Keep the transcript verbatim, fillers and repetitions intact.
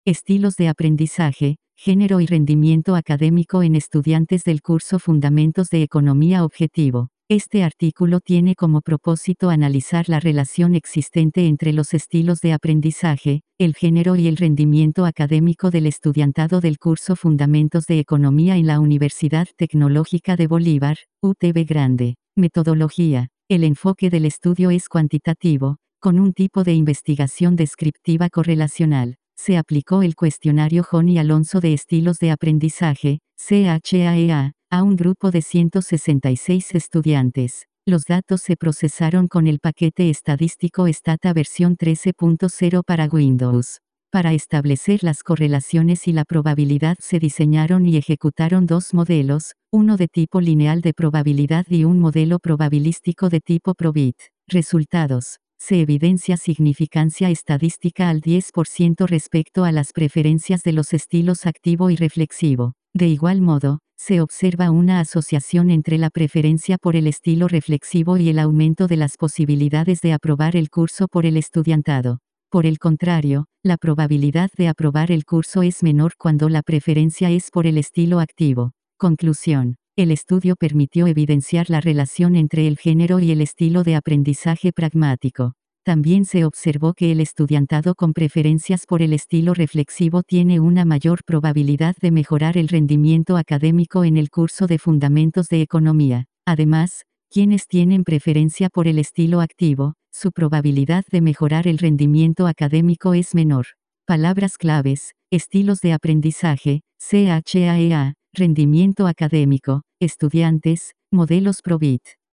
Estilos de aprendizaje, género y rendimiento académico en estudiantes del curso Fundamentos de Economía Objetivo. Este artículo tiene como propósito analizar la relación existente entre los estilos de aprendizaje, el género y el rendimiento académico del estudiantado del curso Fundamentos de Economía en la Universidad Tecnológica de Bolívar, U T B Grande. Metodología. El enfoque del estudio es cuantitativo, con un tipo de investigación descriptiva correlacional. Se aplicó el cuestionario Joni Alonso de estilos de aprendizaje, C H A E A, a un grupo de ciento sesenta y seis estudiantes. Los datos se procesaron con el paquete estadístico Stata versión trece punto cero para Windows. Para establecer las correlaciones y la probabilidad se diseñaron y ejecutaron dos modelos, uno de tipo lineal de probabilidad y un modelo probabilístico de tipo ProBit. Resultados. Se evidencia significancia estadística al diez por ciento respecto a las preferencias de los estilos activo y reflexivo. De igual modo, se observa una asociación entre la preferencia por el estilo reflexivo y el aumento de las posibilidades de aprobar el curso por el estudiantado. Por el contrario, la probabilidad de aprobar el curso es menor cuando la preferencia es por el estilo activo. Conclusión. El estudio permitió evidenciar la relación entre el género y el estilo de aprendizaje pragmático. También se observó que el estudiantado con preferencias por el estilo reflexivo tiene una mayor probabilidad de mejorar el rendimiento académico en el curso de Fundamentos de Economía. Además, quienes tienen preferencia por el estilo activo, su probabilidad de mejorar el rendimiento académico es menor. Palabras claves: estilos de aprendizaje, C H A E A, rendimiento académico, estudiantes, modelos ProBit.